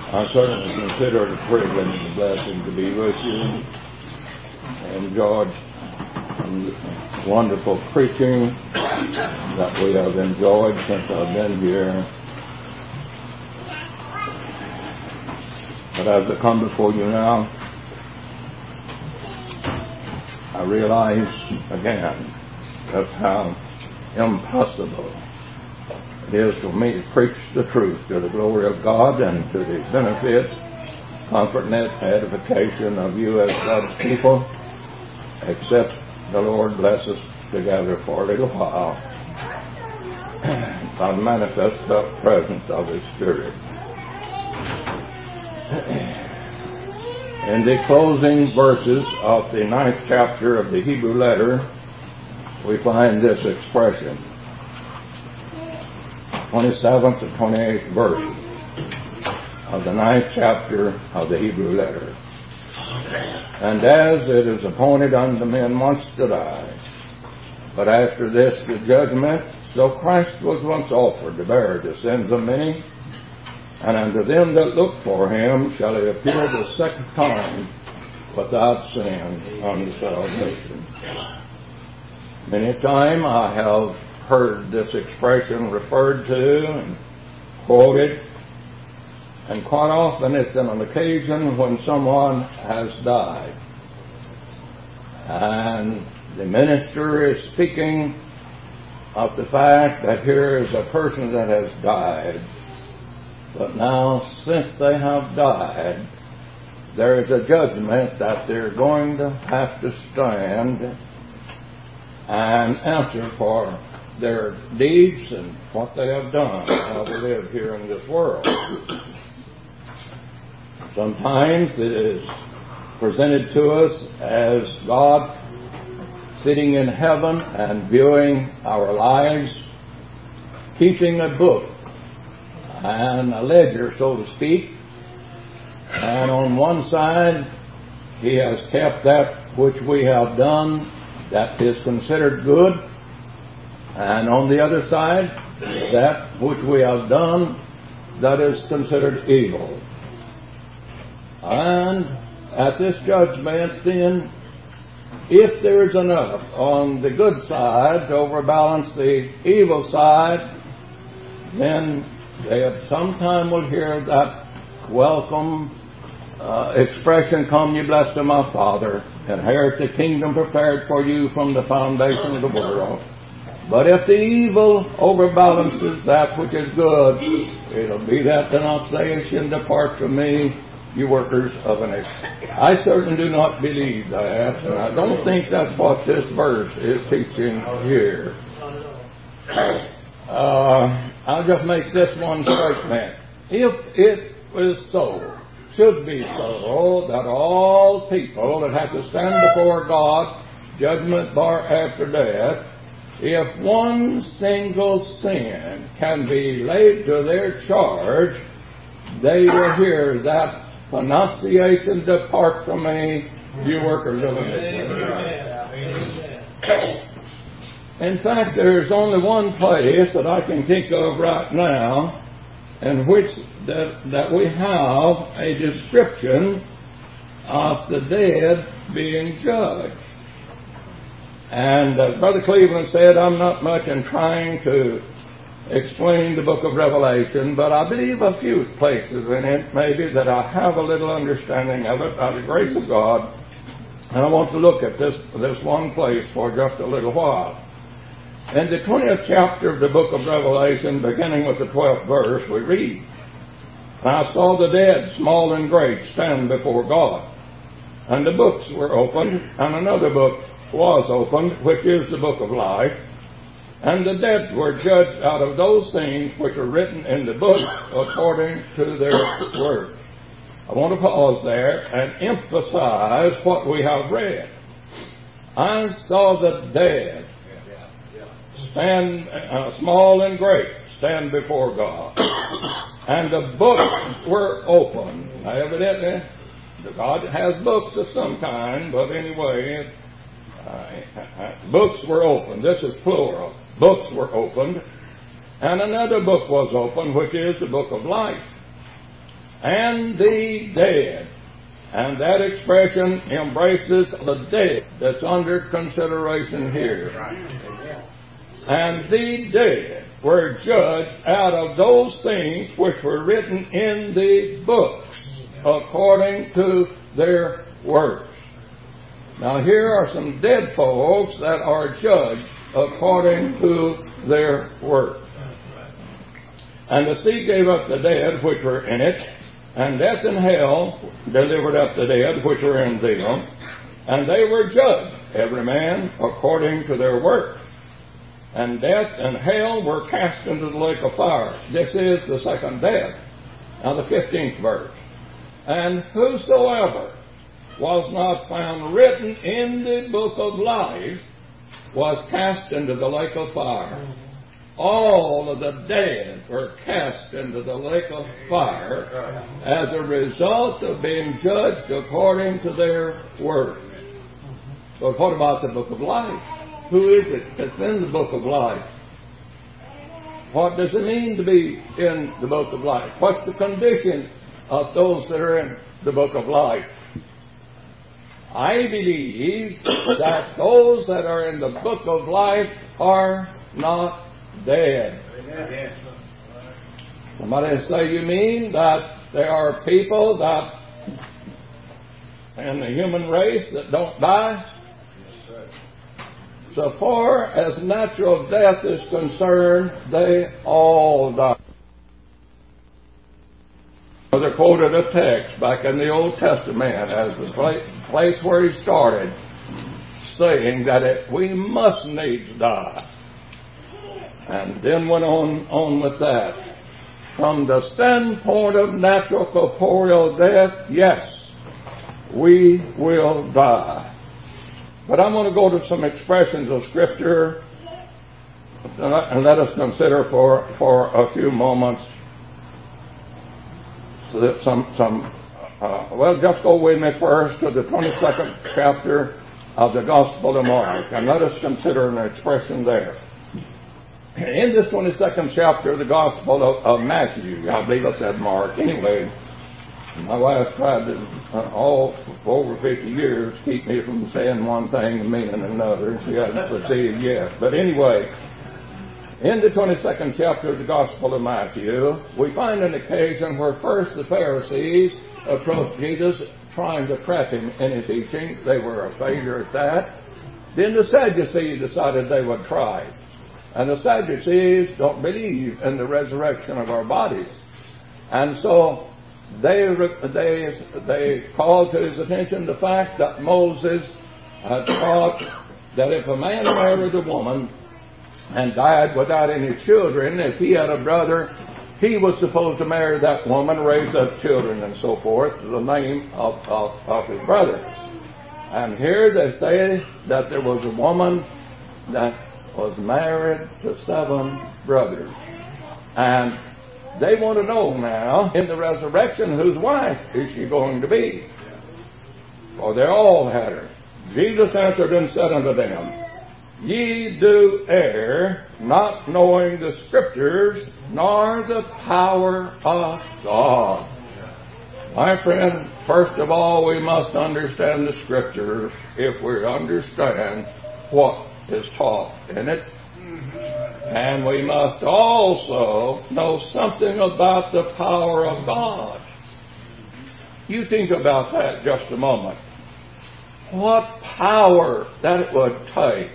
I certainly consider it a privilege and a blessing to be with you. I enjoyed some wonderful preaching that we have enjoyed since I've been here. But as I come before you now, I realize again just how impossible it is for me to preach the truth to the glory of God and to the benefit, comfort, and edification of you as God's people, except the Lord bless us together for a little while by the manifest presence of His Spirit. In the closing verses of the 9th chapter of the Hebrew letter, we find this expression, 27th and 28th verses of the 9th chapter of the Hebrew letter. And as it is appointed unto men once to die, but after this the judgment, so Christ was once offered to bear the sins of many, and unto them that look for Him shall He appear the second time without sin unto salvation. Many a time I have heard this expression referred to and quoted, and quite often it's on an occasion when someone has died. And the minister is speaking of the fact that here is a person that has died, but now since they have died, there is a judgment that they're going to have to stand and answer for their deeds and what they have done while they live here in this world. Sometimes it is presented to us as God sitting in heaven and viewing our lives, keeping a book and a ledger, so to speak, and on one side He has kept that which we have done that is considered good, and on the other side, that which we have done that is considered evil. And at this judgment, then, if there is enough on the good side to overbalance the evil side, then they at some time will hear that welcome expression, "Come, ye blessed of my Father, inherit the kingdom prepared for you from the foundation of the world." But if the evil overbalances that which is good, it'll be that denunciation, "Depart from me, you workers of iniquity." I certainly do not believe that, and I don't think that's what this verse is teaching here. I'll just make this one statement. If it was so, should be so, that all people that have to stand before God, judgment bar after death, if one single sin can be laid to their charge, they will hear that pronunciation, "Depart from me, you workers of iniquity." In fact, there's only one place that I can think of right now in which that we have a description of the dead being judged. And Brother Cleveland said, I'm not much in trying to explain the book of Revelation, but I believe a few places in it maybe that I have a little understanding of it by the grace of God. And I want to look at this one place for just a little while. In the 20th chapter of the book of Revelation, beginning with the 12th verse, we read, "And I saw the dead, small and great, stand before God. And the books were opened, and another book was opened, which is the book of life. And the dead were judged out of those things which are written in the book according to their works." I want to pause there and emphasize what we have read. I saw the dead stand, small and great, stand before God. And the books were opened. Now, evidently, God has books of some kind, but anyway, books were opened. This is plural. Books were opened. And another book was opened, which is the book of life. and the dead. And that expression embraces the dead that's under consideration here. And the dead were judged out of those things which were written in the books according to their works. Now here are some dead folks that are judged according to their works. And the sea gave up the dead which were in it, and death and hell delivered up the dead which were in them, and they were judged, every man according to their work. And death and hell were cast into the lake of fire. This is the second death. Now the 15th verse. And whosoever was not found written in the book of life was cast into the lake of fire. All of the dead were cast into the lake of fire as a result of being judged according to their works. But what about the book of life? Who is it that's in the book of life? What does it mean to be in the book of life? What's the condition of those that are in the book of life? I believe that those that are in the book of life are not dead. Somebody say, you mean that there are people that in the human race that don't die? So far as natural death is concerned, they all die. They quoted a text back in the Old Testament as the place where he started, saying that we must needs die. And then went on with that. From the standpoint of natural corporeal death, yes, we will die. But I'm going to go to some expressions of Scripture and let us consider for a few moments well, just go with me first to the 22nd chapter of the Gospel of Mark, and let us consider an expression there. In this 22nd chapter of the Gospel of Matthew, I believe I said Mark, anyway, my wife tried to, all for over 50 years, keep me from saying one thing and meaning another. She hasn't succeeded yet. But anyway, in the 22nd chapter of the Gospel of Matthew, we find an occasion where first the Pharisees approached Jesus trying to trap him in his teaching. They were a failure at that. Then the Sadducees decided they would try. And the Sadducees don't believe in the resurrection of our bodies. And so they called to his attention the fact that Moses had taught that if a man married a woman and died without any children, if he had a brother, he was supposed to marry that woman, raise up children, and so forth, the name of his brother. And here they say that there was a woman that was married to 7 brothers. And they want to know now, in the resurrection, whose wife is she going to be? For they all had her. Jesus answered and said unto them, Ye do err, not knowing the Scriptures, nor the power of God. My friend, first of all, we must understand the Scriptures if we understand what is taught in it. And we must also know something about the power of God. You think about that just a moment. What power that it would take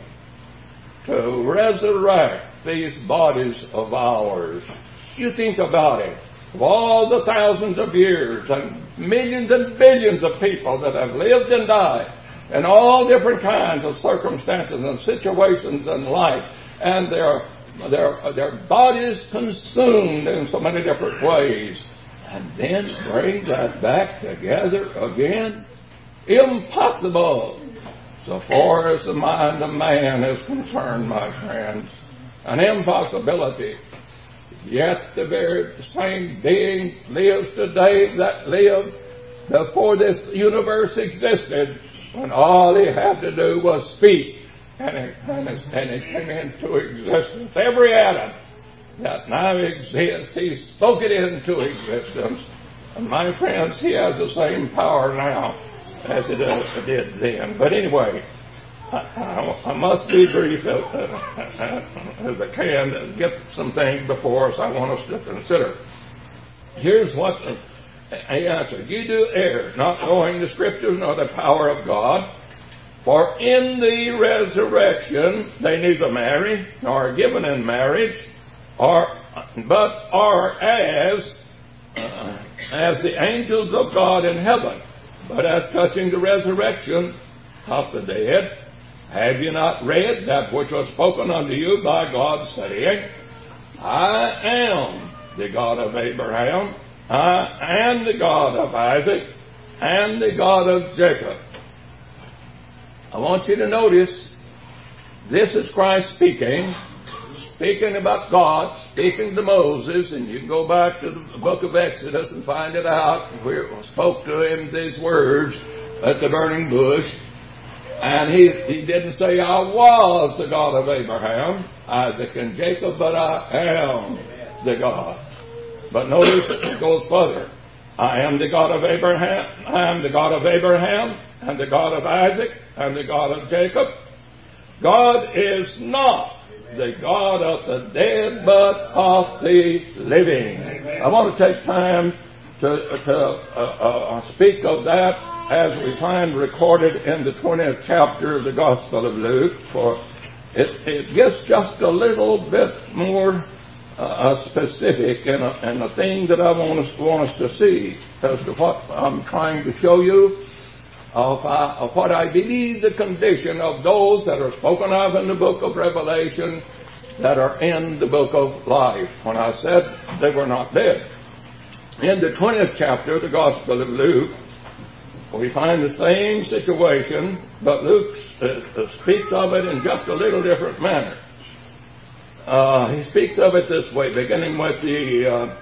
to resurrect these bodies of ours. You think about it. Of all the thousands of years and millions and billions of people that have lived and died in all different kinds of circumstances and situations in life, and their bodies consumed in so many different ways, and then bring that back together again? Impossible, so far as the mind of man is concerned, my friends. An impossibility. Yet the very same being lives today that lived before this universe existed, when all he had to do was speak, and it came into existence. Every atom that now exists, he spoke it into existence. And my friends, He has the same power now as it did then. But anyway, I must be brief as I can to get some things before us I want us to consider. Here's what He answered. You do err, not knowing the Scriptures nor the power of God. For in the resurrection they neither marry nor are given in marriage, but are as the angels of God in heaven. But as touching the resurrection of the dead, have you not read that which was spoken unto you by God, saying, I am the God of Abraham, I am the God of Isaac, and the God of Jacob. I want you to notice, this is Christ speaking about God, speaking to Moses, and you can go back to the book of Exodus and find it out, where it spoke to him these words at the burning bush. And he didn't say, I was the God of Abraham, Isaac, and Jacob, but I am the God. But notice it goes further. I am the God of Abraham, I am the God of Abraham, and the God of Isaac, and the God of Jacob. God is not the God of the dead, but of the living. Amen. I want to take time to speak of that as we find recorded in the 20th chapter of the Gospel of Luke, for it gets just a little bit more specific in a thing that I want us to see as to what I'm trying to show you of what I believe the condition of those that are spoken of in the book of Revelation that are in the book of life, when I said they were not dead. In the 20th chapter of the Gospel of Luke, we find the same situation, but Luke speaks of it in just a little different manner. He speaks of it this way, beginning with the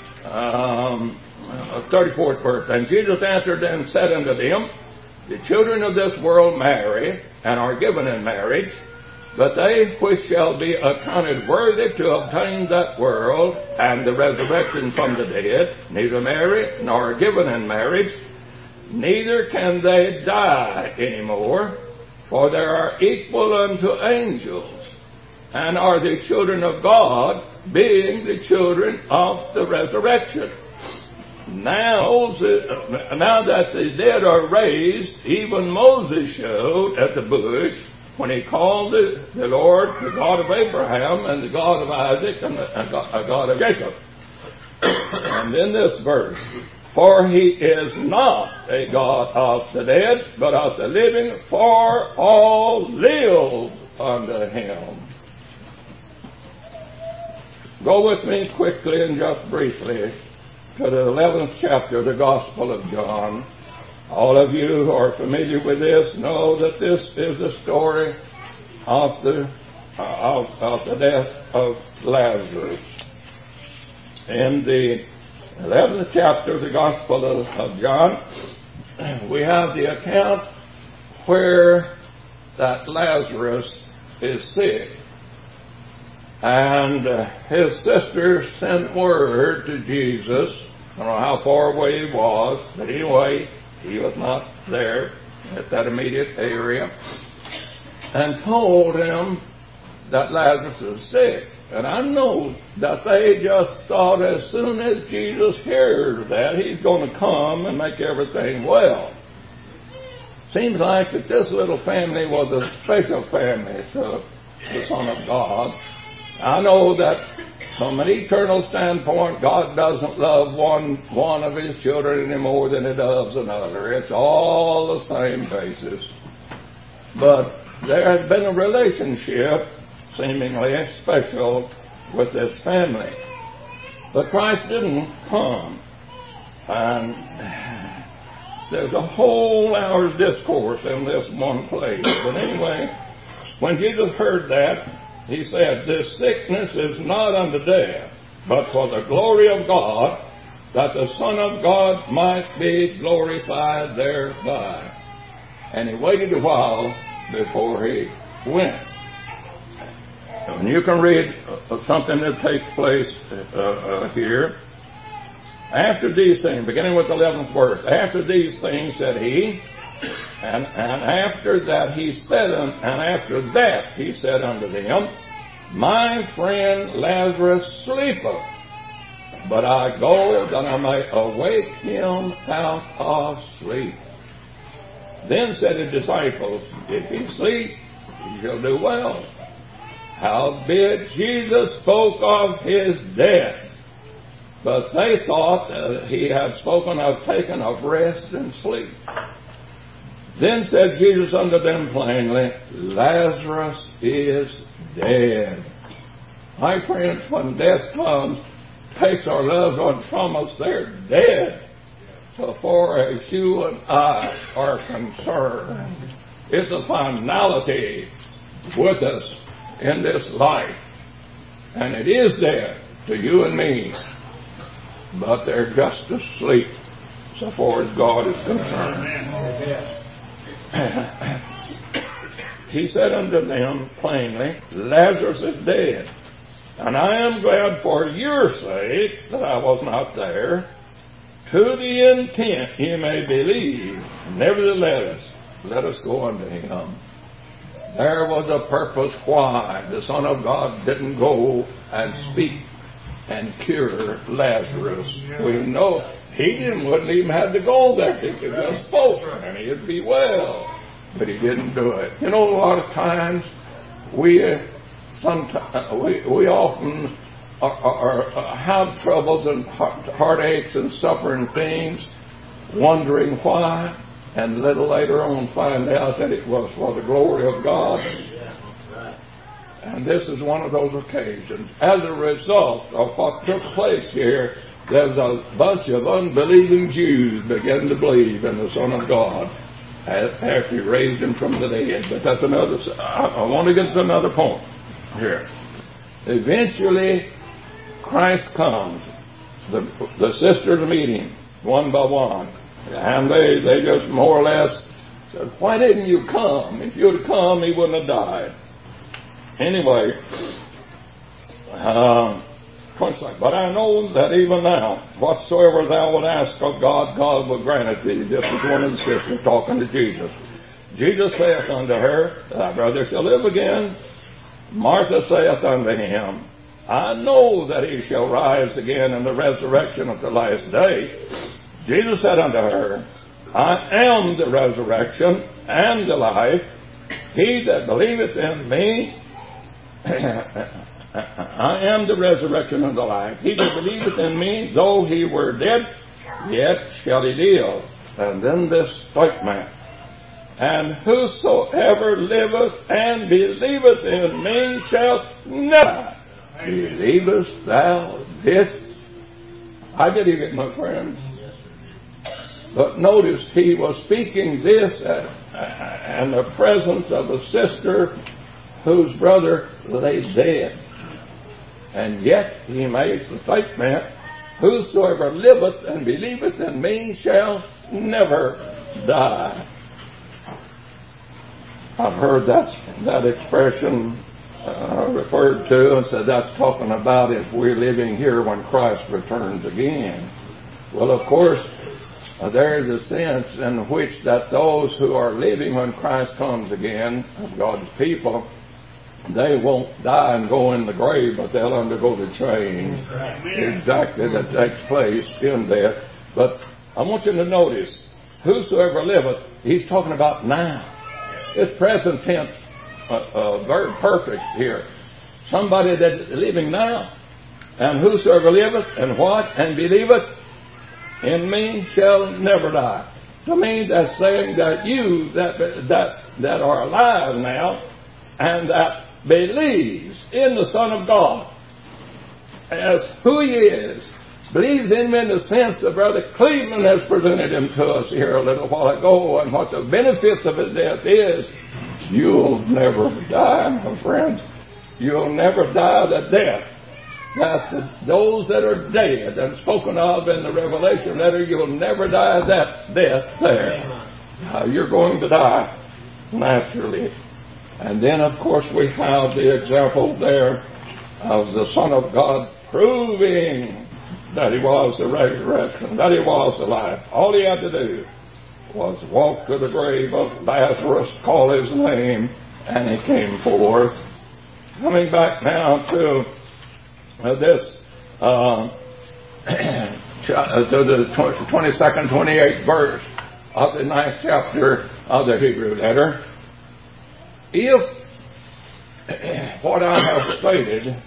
34th verse. And Jesus answered and said unto them, the children of this world marry, and are given in marriage, but they which shall be accounted worthy to obtain that world, and the resurrection from the dead, neither marry, nor are given in marriage, neither can they die any more, for they are equal unto angels, and are the children of God, being the children of the resurrection. Now that the dead are raised, even Moses showed at the bush, when he called the Lord the God of Abraham, and the God of Isaac, and the God of Jacob. And in this verse, for he is not a God of the dead, but of the living, for all live unto him. Go with me quickly and just briefly to the 11th chapter of the Gospel of John. All of you who are familiar with this know that this is the story of the death of Lazarus. In the 11th chapter of the Gospel of John, we have the account where that Lazarus is sick. And his sister sent word to Jesus. I don't know how far away he was, but anyway, he was not there at that immediate area, and told him that Lazarus was sick. And I know that they just thought as soon as Jesus hears that, he's going to come and make everything well. Seems like that this little family was a special family to the Son of God. I know that from an eternal standpoint, God doesn't love one of His children any more than He loves another. It's all the same basis. But there has been a relationship, seemingly special, with this family. But Christ didn't come. And there's a whole hour's discourse in this one place. But anyway, when Jesus heard that, He said, this sickness is not unto death, but for the glory of God, that the Son of God might be glorified thereby. And He waited a while before He went. And you can read something that takes place here. After these things, beginning with the 11th verse, after these things said he, and after that he said unto them, my friend Lazarus sleepeth, but I go that I may awake him out of sleep. Then said his disciples, if he sleep, he shall do well. Howbeit Jesus spoke of his death, but they thought that he had spoken of taking of rest and sleep. Then said Jesus unto them plainly, Lazarus is dead. My friends, when death comes, takes our loved ones from us, they're dead. So far as you and I are concerned, it's a finality with us in this life. And it is dead to you and me. But they're just asleep so far as God is concerned. He said unto them plainly, Lazarus is dead, and I am glad for your sake that I was not there, to the intent ye may believe. Nevertheless, let us go unto him. There was a purpose why the Son of God didn't go and speak and cure Lazarus. We know he wouldn't even have to go there. He could just spoke and he'd be well. But he didn't do it. You know, a lot of times we often have troubles and heartaches and suffering things, wondering why, and a little later on find out that it was for the glory of God. And this is one of those occasions. As a result of what took place here, there's a bunch of unbelieving Jews began to believe in the Son of God after he raised him from the dead. But that's another. I want to get to another point here. Eventually, Christ comes. The sisters meet him one by one, and they just more or less said, "Why didn't you come? If you'd come, he wouldn't have died." Anyway, but I know that even now, whatsoever thou wilt ask of God, God will grant it thee. This is one of the sisters talking to Jesus. Jesus saith unto her, thy brother shall live again. Martha saith unto him, I know that he shall rise again in the resurrection of the last day. Jesus said unto her, I am the resurrection and the life. He that believeth in me, I am the resurrection and the life. He that believeth in me, though he were dead, yet shall he live. And then this statement, and whosoever liveth and believeth in me shall never die. Believest thou this? I believe it, my friends. But notice he was speaking this in the presence of a sister whose brother lay dead. And yet he makes the statement, whosoever liveth and believeth in me shall never die. I've heard that expression referred to and said that's talking about if we're living here when Christ returns again. Well, of course, there is a sense in which that those who are living when Christ comes again, of God's people, they won't die and go in the grave, but they'll undergo the change. Exactly, that takes place in death. But I want you to notice, whosoever liveth, he's talking about now. It's present tense, very perfect here. Somebody that's living now. And whosoever liveth and what? And believeth in me shall never die. To me, that's saying that you that are alive now and that believes in the Son of God as who he is, believes in him in the sense that Brother Cleveland has presented him to us here a little while ago, and what the benefits of his death is. You'll never die, my friends. You'll never die the death. That's those that are dead and spoken of in the Revelation letter, you'll never die that death there. You're going to die naturally. And then, of course, we have the example there of the Son of God proving that He was the resurrection, that He was the life. All He had to do was walk to the grave of Lazarus, call his name, and He came forth. Coming back now to this, to the 22nd, 28th verse of the 9th chapter of the Hebrew letter. If what I have stated,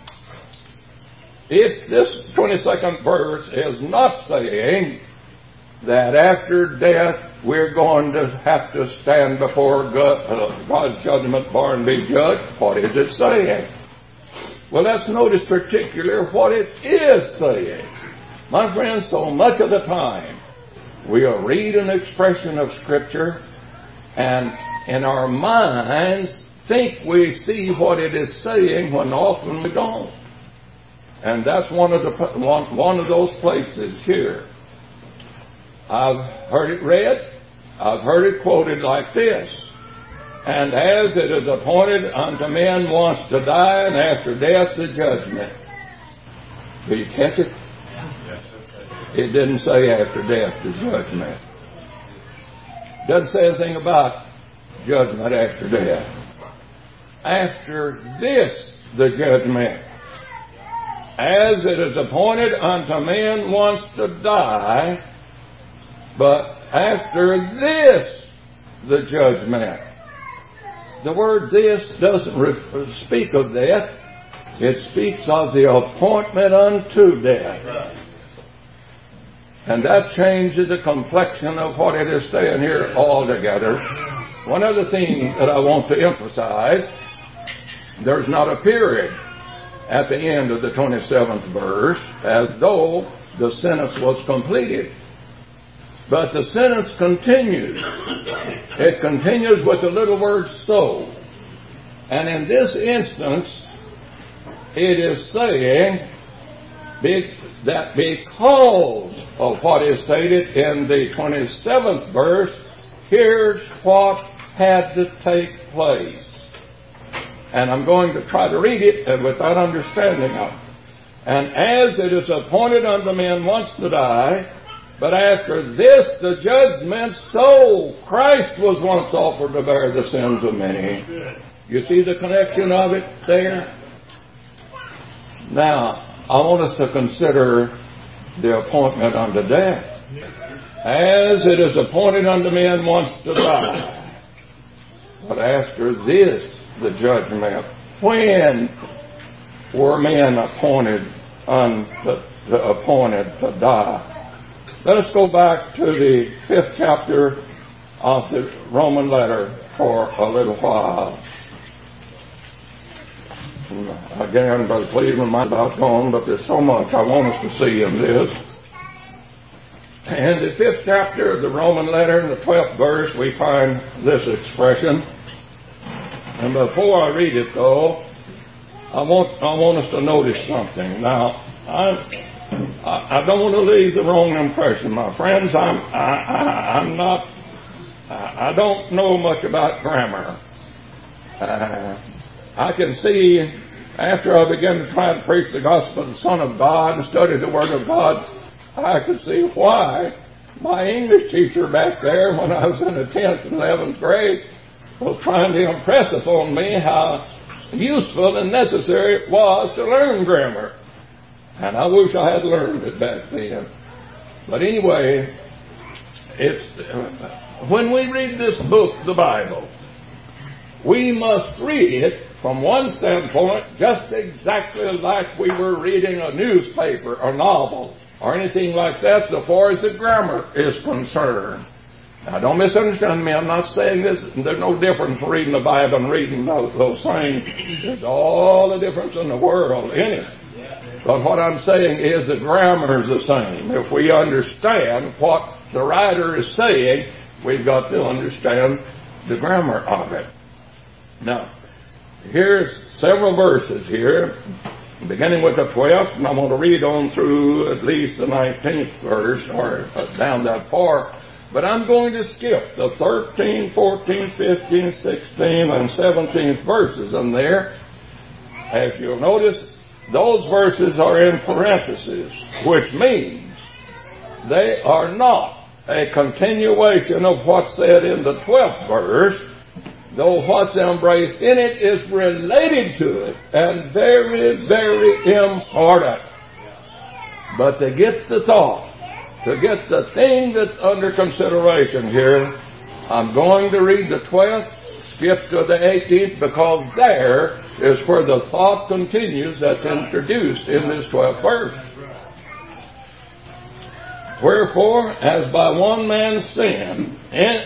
if this 22nd verse is not saying that after death we're going to have to stand before God's judgment bar and be judged, what is it saying? Well, let's notice particularly what it is saying. My friends, so much of the time we'll read an expression of Scripture and in our minds think we see what it is saying when often we don't. And that's one of those places here. I've heard it read, I've heard it quoted like this. And as it is appointed unto men once to die, and after death the judgment. Do you catch it? It didn't say after death the judgment. Doesn't say anything about judgment after death. After this the judgment. As it is appointed unto men once to die, but after this the judgment. The word this doesn't speak of death. It speaks of the appointment unto death. And that changes the complexion of what it is saying here altogether. One other thing that I want to emphasize, there's not a period at the end of the 27th verse as though the sentence was completed. But the sentence continues. It continues with the little word so. And in this instance, it is saying that because of what is stated in the 27th verse, here's what had to take place. And I'm going to try to read it with that understanding of it. And as it is appointed unto men once to die, but after this the judgment, so Christ was once offered to bear the sins of many. You see the connection of it there? Now, I want us to consider the appointment unto death. As it is appointed unto men once to die, but after this the judgment. When were men appointed to die? Let us go back to the 5th chapter of the Roman letter for a little while. Again, Brother Cleveland might have gone, but there's so much I want us to see in this. In the 5th chapter of the Roman letter, in the 12th verse, we find this expression. And before I read it, though, I want us to notice something. Now, I don't want to leave the wrong impression, my friends. I don't know much about grammar. I can see, after I began to try to preach the gospel of the Son of God and study the Word of God, I could see why my English teacher back there, when I was in the 10th and 11th grade, was trying to impress upon me how useful and necessary it was to learn grammar. And I wish I had learned it back then. But anyway, when we read this book, the Bible, we must read it from one standpoint just exactly like we were reading a newspaper or novel or anything like that so far as the grammar is concerned. Now, don't misunderstand me. I'm not saying this. There's no difference for reading the Bible and reading those things. There's all the difference in the world in it. But what I'm saying is the grammar is the same. If we understand what the writer is saying, we've got to understand the grammar of it. Now, here's several verses here, beginning with the 12th, and I'm going to read on through at least the 19th verse, or down that far. But I'm going to skip the 13th, 14th, 15th, 16th, and 17th verses in there. As you'll notice, those verses are in parentheses, which means they are not a continuation of what's said in the 12th verse, though what's embraced in it is related to it and very, very important. But to get the thought, to get the thing that's under consideration here, I'm going to read the 12th, skip to the 18th, because there is where the thought continues that's introduced in this 12th verse. Wherefore, as by one man's sin,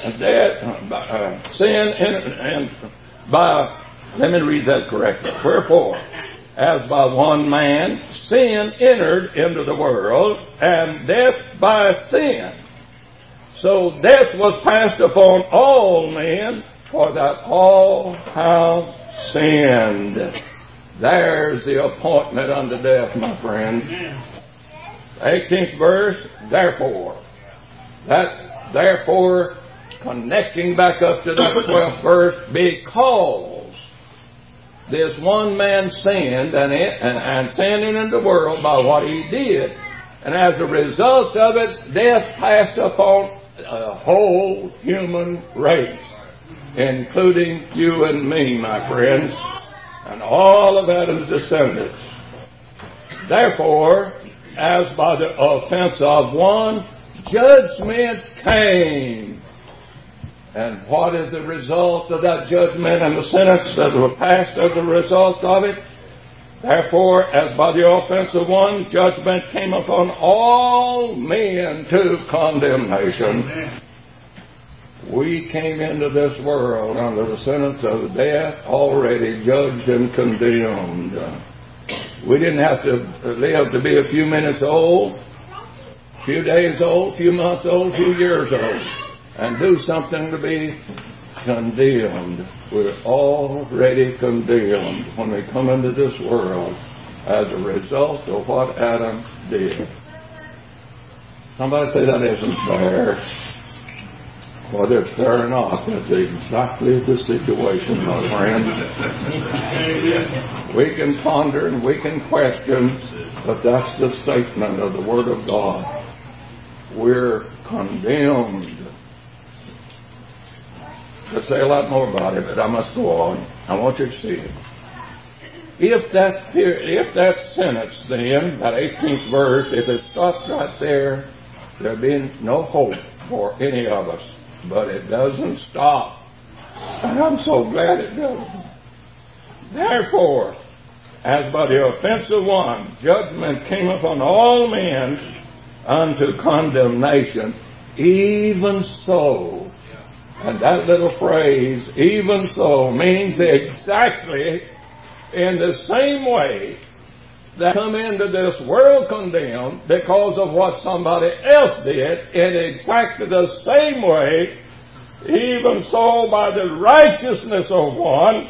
let me read that correctly. Wherefore, as by one man sin entered into the world, and death by sin. So death was passed upon all men, for that all have sinned. There's the appointment unto death, my friend. 18th verse, therefore. That therefore connecting back up to that 12th verse, because this one man sinned and sinned into the world by what he did. And as a result of it, death passed upon a whole human race, including you and me, my friends, and all of Adam's descendants. Therefore, as by the offense of one, judgment came. And what is the result of that judgment and the sentence that was passed as a result of it? Therefore, as by the offense of one, judgment came upon all men to condemnation. We came into this world under the sentence of death, already judged and condemned. We didn't have to live to be a few minutes old, a few days old, a few months old, a few years old, and do something to be condemned. We're already condemned when we come into this world as a result of what Adam did. Somebody say that isn't fair. Whether it's fair or not, that's exactly the situation, my friend. We can ponder and we can question, but that's the statement of the Word of God. We're condemned. Could say a lot more about it, but I must go on. I want you to see it. If that sentence then, that 18th verse, if it stopped right there, there'd be no hope for any of us. But it doesn't stop. And I'm so glad it doesn't. Therefore, as by the offense of one, judgment came upon all men unto condemnation, even so. And that little phrase, even so, means exactly in the same way that come into this world condemned because of what somebody else did, in exactly the same way, even so by the righteousness of one,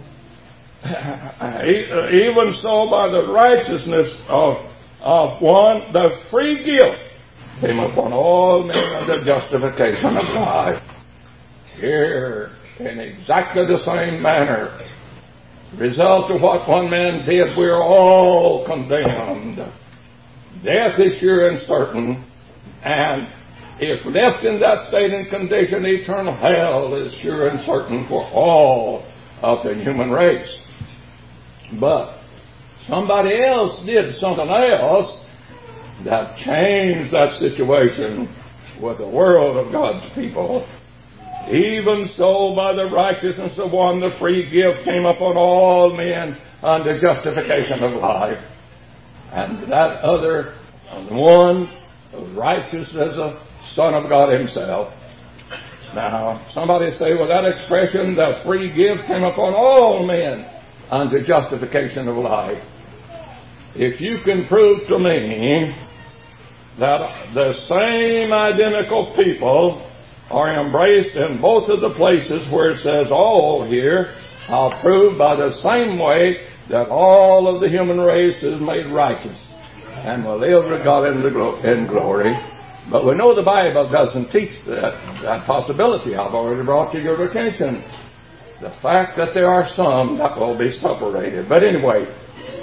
even so by the righteousness of one, the free gift came upon all men under justification of life. Here, in exactly the same manner, result of what one man did, we're all condemned. Death is sure and certain, and if left in that state and condition, eternal hell is sure and certain for all of the human race. But somebody else did something else that changed that situation with the world of God's people. Even so, by the righteousness of one, the free gift came upon all men unto justification of life. And that other one, righteous as a Son of God Himself. Now, somebody say, well, that expression, the free gift came upon all men unto justification of life. If you can prove to me that the same identical people are embraced in both of the places where it says all here, I'll prove by the same way that all of the human race is made righteous and will live with God in glory. But we know the Bible doesn't teach that possibility. I've already brought to your attention the fact that there are some that will be separated. But anyway,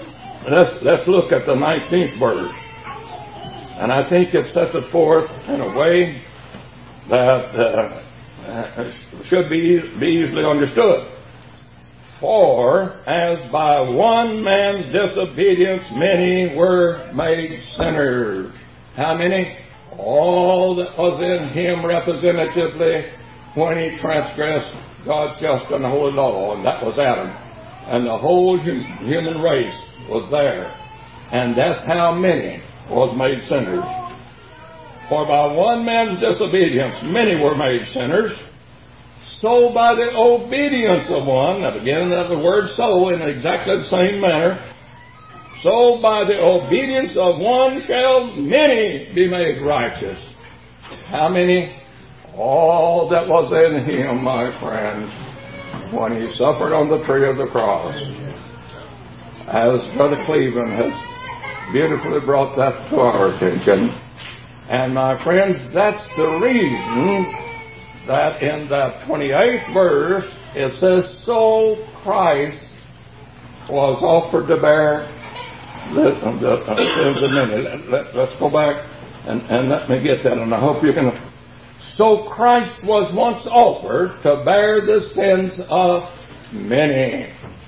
let's look at the 19th verse. And I think it sets it forth in a way that should be easily understood. For as by one man's disobedience many were made sinners. How many? All that was in him representatively when he transgressed God's just and holy law, and that was Adam. And the whole human race was there. And that's how many was made sinners. For by one man's disobedience many were made sinners. So by the obedience of one, now again the word so in exactly the same manner, so by the obedience of one shall many be made righteous. How many? All that was in him, my friends, when he suffered on the tree of the cross. As Brother Cleveland has beautifully brought that to our attention. And my friends, that's the reason that in that 28th verse it says, so Christ was offered to bear the sins of many. Let's go back and let me get that, and I hope you can. So Christ was once offered to bear the sins of many.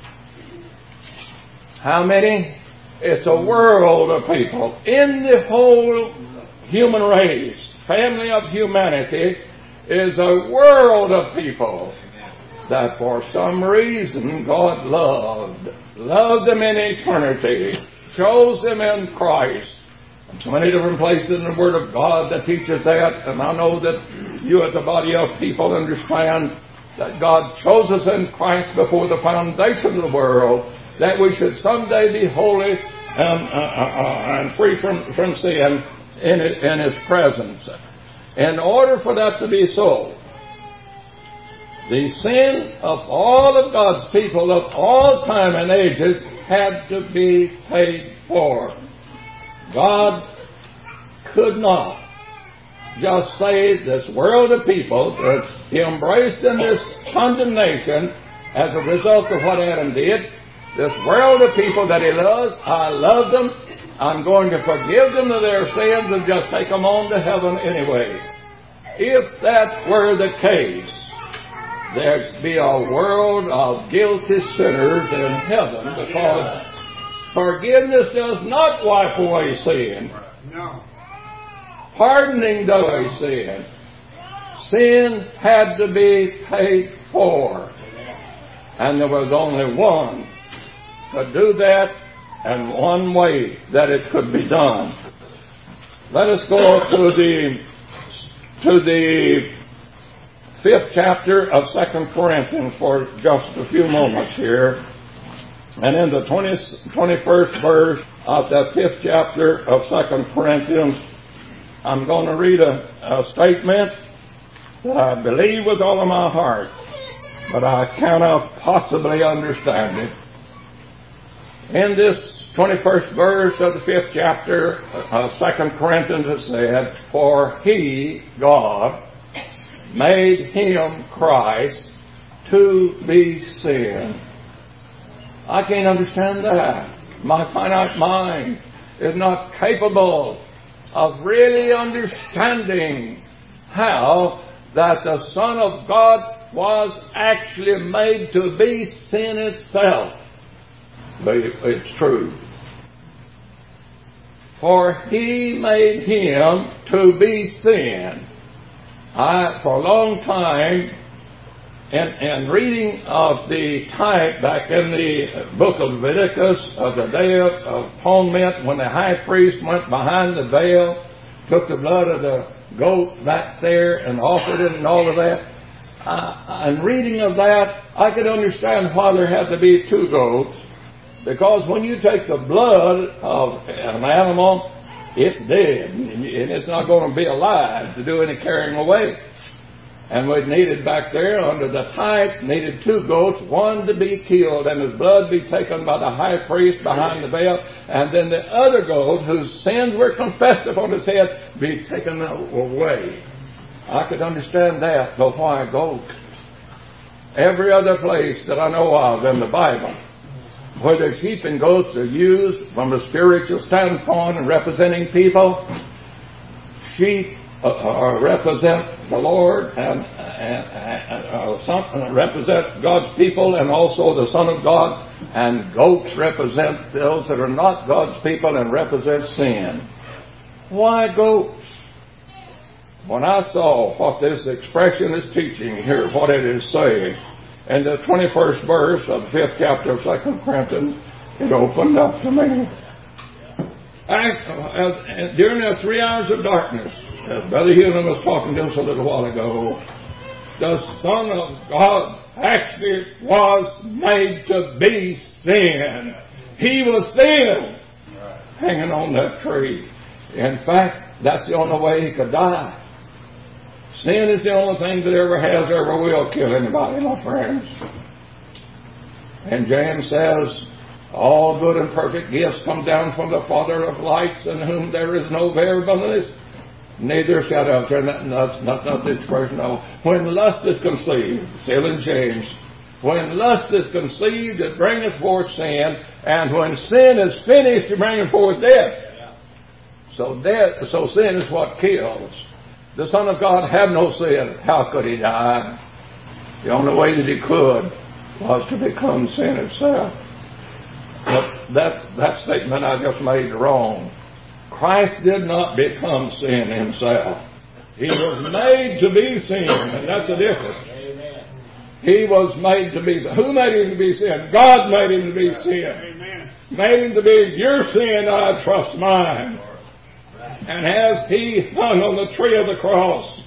How many? It's a world of people. In the whole human race, family of humanity, is a world of people that for some reason God loved them in eternity, chose them in Christ. So many different places in the Word of God that teaches that, and I know that you as a body of people understand that God chose us in Christ before the foundation of the world, that we should someday be holy and free from sin in His presence. In order for that to be so, the sin of all of God's people of all time and ages had to be paid for. God could not just save this world of people that's embraced in this condemnation as a result of what Adam did. This world of people that He loves, I love them, I'm going to forgive them of their sins and just take them on to heaven anyway. If that were the case, there'd be a world of guilty sinners in heaven, because forgiveness does not wipe away sin. No. Pardoning does away sin. Sin had to be paid for. And there was only one could do that, and one way that it could be done. Let us go to the 5th chapter of 2 Corinthians for just a few moments here. And in the 21st verse of that 5th chapter of 2 Corinthians, I'm going to read a statement that I believe with all of my heart, but I cannot possibly understand it. In this 21st verse of the 5th chapter of 2 Corinthians, it said, for He, God, made Him, Christ, to be sin. I can't understand that. My finite mind is not capable of really understanding how that the Son of God was actually made to be sin itself. But it's true. For He made Him to be sin. For a long time, in reading of the type back in the book of Leviticus of the Day of Atonement, when the high priest went behind the veil, took the blood of the goat back there and offered it and all of that, and reading of that, I could understand why there had to be 2 goats, because when you take the blood of an animal, it's dead, and it's not going to be alive to do any carrying away. And we needed back there, under the type, needed 2 goats, one to be killed, and his blood be taken by the high priest behind the veil, and then the other goat, whose sins were confessed upon his head, be taken away. I could understand that, but why a goat? Every other place that I know of in the Bible, whether sheep and goats are used from a spiritual standpoint and representing people, sheep represent the Lord and represent God's people and also the Son of God, and goats represent those that are not God's people and represent sin. Why goats? When I saw what this expression is teaching here, what it is saying, in the 21st verse of the 5th chapter of 2 Corinthians, it opened up to me. During the 3 hours of darkness, as Brother Hewlin was talking to us a little while ago, the Son of God actually was made to be sin. He was sin, hanging on that tree. In fact, that's the only way he could die. Sin is the only thing that ever will kill anybody, my friends. And James says, all good and perfect gifts come down from the Father of lights, in whom there is no variableness, neither shadow of turning. That's not this expression. No. When lust is conceived, still in James, when lust is conceived, it bringeth forth sin, and when sin is finished, it bringeth forth death. So sin is what kills. The Son of God had no sin. How could he die? The only way that he could was to become sin itself. But that statement I just made wrong. Christ did not become sin himself. He was made to be sin, and that's the difference. Amen. He was made to be. Who made him to be sin? God made him to be sin. Amen. Made him to be your sin, I trust mine. And as he hung on the tree of the cross,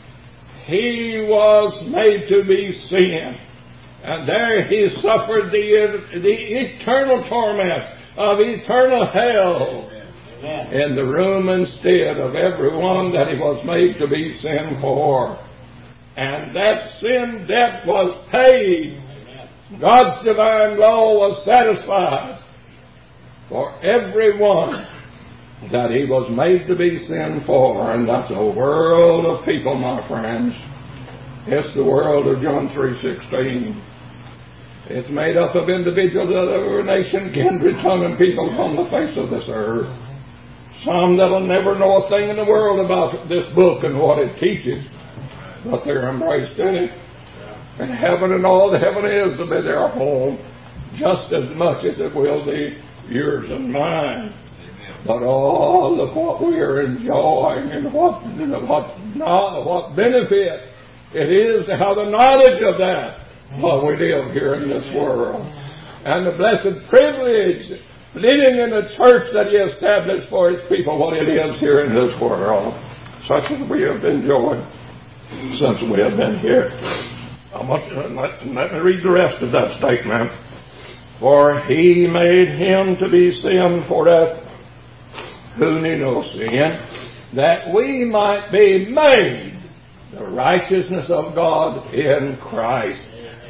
he was made to be sin. And there he suffered the eternal torment of eternal hell. Amen. In the room instead of everyone that he was made to be sin for. And that sin debt was paid. Amen. God's divine law was satisfied for everyone that he was made to be sin for. And that's a world of people, my friends. It's the world of John 3:16. It's made up of individuals of every nation, kindred, tongue, and people upon the face of this earth. Some that'll never know a thing in the world about this book and what it teaches, but they're embraced in it. And heaven and all that heaven is will be their home, just as much as it will be yours and mine. But oh, look what we are enjoying and what benefit it is to have the knowledge of that while we live here in this world. And the blessed privilege living in the church that he established for his people, what it is here in this world, such as we have enjoyed since we have been here. Let me read the rest of that statement. For he made him to be sin for us who knew no sin, that we might be made the righteousness of God in Christ.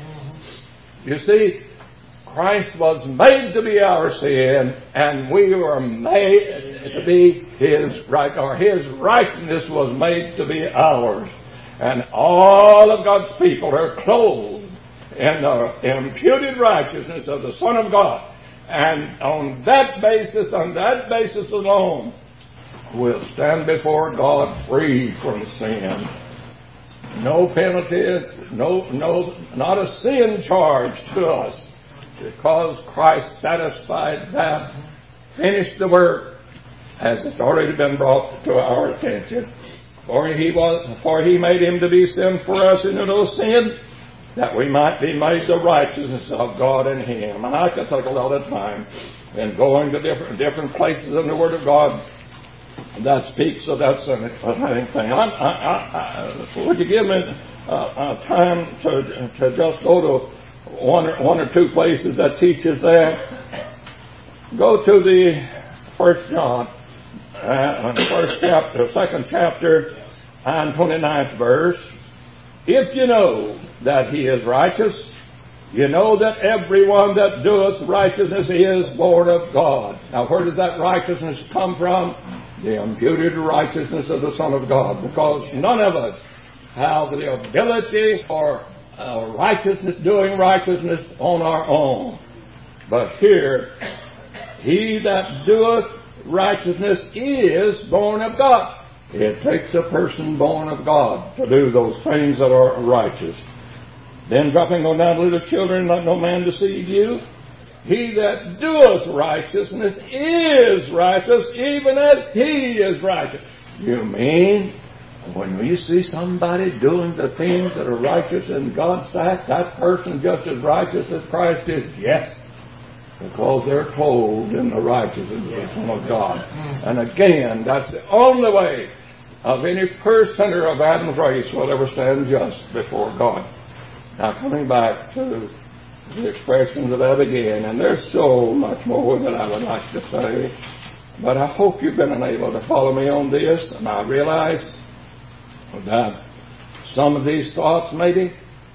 You see, Christ was made to be our sin, and we were made to be his right, or his righteousness was made to be ours. And all of God's people are clothed in the imputed righteousness of the Son of God. And on that basis alone, we'll stand before God free from sin. No penalty, not a sin charge to us, because Christ satisfied that, finished the work, as it's already been brought to our attention. For he made him to be sin for us who knew no sin, that we might be made the righteousness of God in him. And I could take a lot of time in going to different places in the Word of God that speaks of that same thing. Would you give me time to just go to one or two places that teaches that? Go to the 1 John, second chapter, and 29th verse. If you know that he is righteous, you know that everyone that doeth righteousness is born of God. Now, where does that righteousness come from? The imputed righteousness of the Son of God. Because none of us have the ability for righteousness, doing righteousness on our own. But here, he that doeth righteousness is born of God. It takes a person born of God to do those things that are righteous. Then dropping on down, little children, let no man deceive you. He that doeth righteousness is righteous, even as he is righteous. You mean, when you see somebody doing the things that are righteous in God's sight, that person just as righteous as Christ is? Yes. Because they're clothed in the righteousness of God. And again, that's the only way of any person of Adam's race will ever stand just before God. Now, coming back to the expressions of that again, and there's so much more that I would like to say, but I hope you've been able to follow me on this, and I realize that some of these thoughts maybe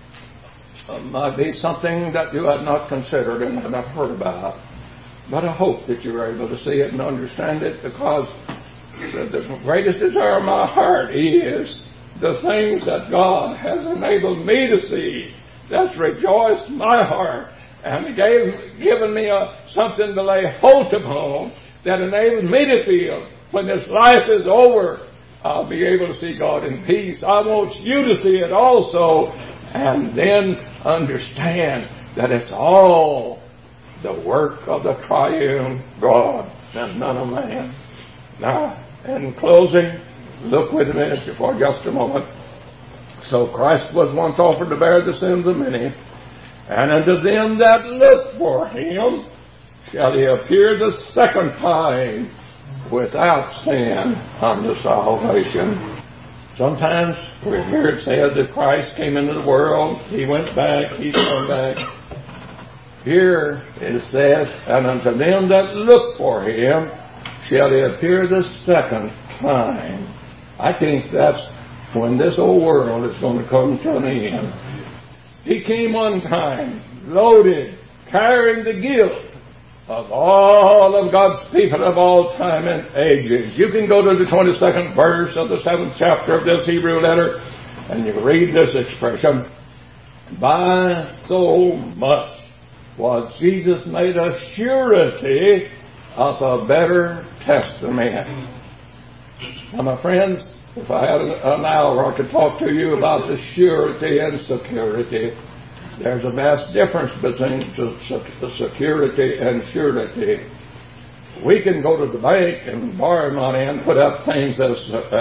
might be something that you had not considered and had not heard about. But I hope that you're able to see it and understand it, because the greatest desire of my heart is the things that God has enabled me to see. That's rejoiced my heart and given me something to lay hold upon that enabled me to feel when this life is over, I'll be able to see God in peace. I want you to see it also, and then understand that it's all the work of the triune God and none of man. Now, in closing, look with me for just a moment. So Christ was once offered to bear the sins of many, and unto them that look for him shall he appear the second time without sin unto salvation. Sometimes we hear it said that Christ came into the world, he went back, he's come back. Here it says, and unto them that look for him shall he appear the second time. I think that's when this old world is going to come to an end. He came one time, loaded, carrying the guilt of all of God's people of all time and ages. You can go to the 22nd verse of the 7th chapter of this Hebrew letter, and you read this expression. By so much was Jesus made a surety of a better testament. Now, my friends, if I had an hour, I could talk to you about the surety and security. There's a vast difference between the security and surety. We can go to the bank and borrow money and put up things as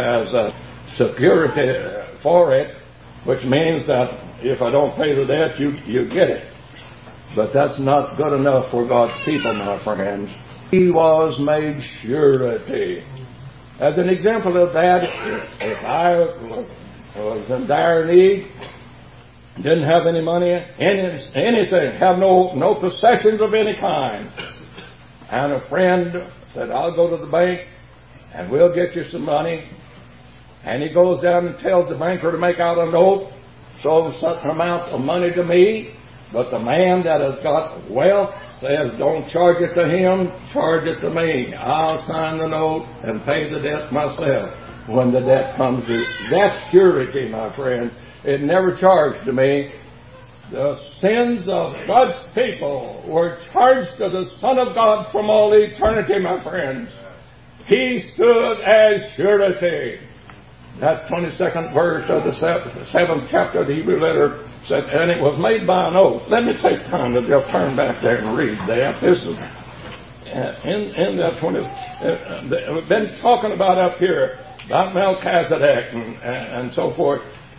security for it, which means that if I don't pay the debt, you get it. But that's not good enough for God's people, my friends. He was made surety. As an example of that, if I was in dire need, didn't have any money, anything, have no possessions of any kind, and a friend said, I'll go to the bank and we'll get you some money, and he goes down and tells the banker to make out a note, so certain amount of money to me, but the man that has got wealth says, don't charge it to him, charge it to me. I'll sign the note and pay the debt myself when the debt comes due. That's surety, my friend. It never charged to me. The sins of God's people were charged to the Son of God from all eternity, my friends. He stood as surety. That 22nd verse of the 7th chapter of the Hebrew letter said, and it was made by an oath. Let me take time to just turn back there and read that. This is in that 20. We've been talking about up here about Melchizedek and so forth.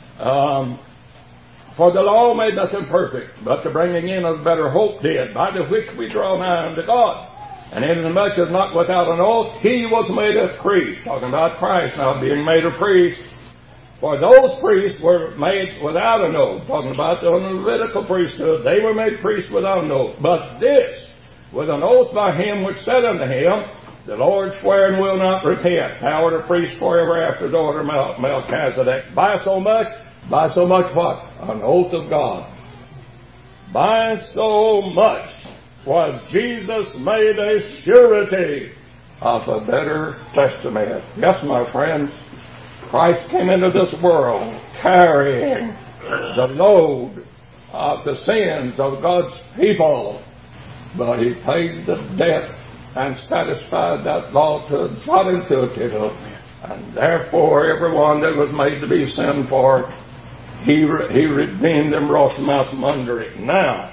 For the law made nothing perfect, but the bringing in of better hope did, by the which we draw nigh unto God. And inasmuch as not without an oath, he was made a priest. Talking about Christ now being made a priest. For those priests were made without an oath. Talking about the Levitical priesthood. They were made priests without an oath. But this, with an oath by him which said unto him, the Lord sware and will not repent. Thou art a priest forever after the order of Melchizedek. By so much what? An oath of God. By so much was Jesus made a surety of a better testament. Yes, my friends, Christ came into this world carrying the load of the sins of God's people. but He paid the debt and satisfied that law to a jot and to a tittle. And therefore, everyone that was made to be sin for, He redeemed them, brought them out from under it. Now,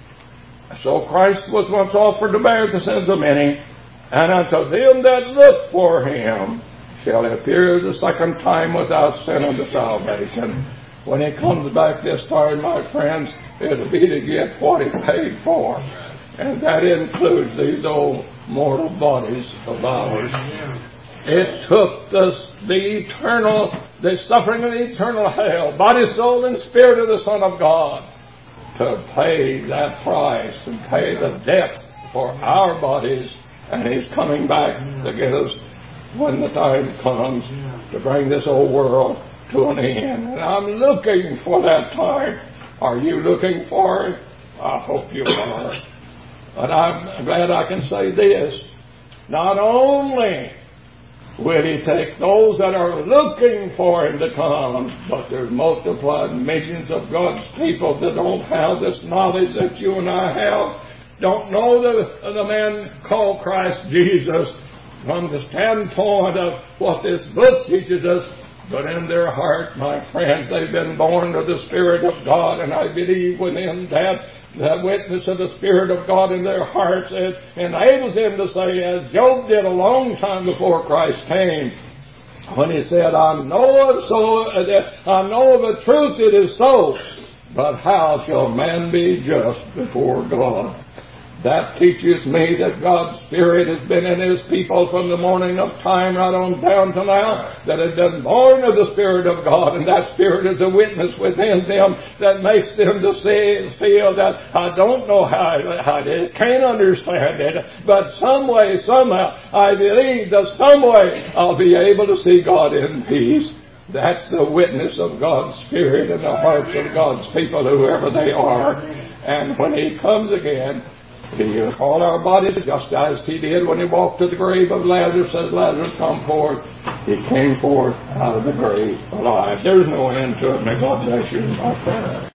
so Christ was once offered to bear the sins of many, and unto them that look for Him shall He appear the second time without sin unto salvation. When He comes back this time, my friends, it'll be to get what He paid for. And that includes these old mortal bodies of ours. It took the suffering of the eternal hell, body, soul, and spirit of the Son of God, to pay that price and pay the debt for our bodies. And He's coming back to get us when the time comes to bring this old world to an end. And I'm looking for that time. Are you looking for it? I hope you are. But I'm glad I can say this. Not only will He take those that are looking for Him to come, but there's multiplied millions of God's people that don't have this knowledge that you and I have, don't know the man called Christ Jesus from the standpoint of what this book teaches us, but in their heart, my friends, they've been born of the Spirit of God, and I believe within that, the witness of the Spirit of God in their hearts, it enables them to say, as Job did a long time before Christ came, when he said, I know of a truth it is so, but how shall man be just before God? That teaches me that God's Spirit has been in His people from the morning of time right on down to now, that have been born of the Spirit of God, and that Spirit is a witness within them that makes them to feel that I don't know how it is, can't understand it, but some way, somehow, I believe that some way I'll be able to see God in peace. That's the witness of God's Spirit in the hearts of God's people, whoever they are. And when He comes again, He'll call our bodies just as He did when He walked to the grave of Lazarus, says, Lazarus, come forth. He came forth out of the grave alive. There's no end to it. May God bless you, my friend.